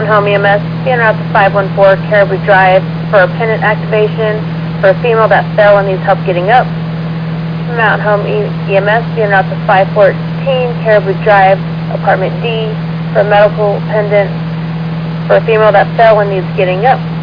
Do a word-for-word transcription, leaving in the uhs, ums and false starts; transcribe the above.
Mountain Home E M S, being out to five one four Caribou Drive for a pendant activation for a female that fell and needs help getting up. Mountain Home E M S, being out to five fourteen Caribou Drive, Apartment D, for a medical pendant for a female that fell and needs getting up.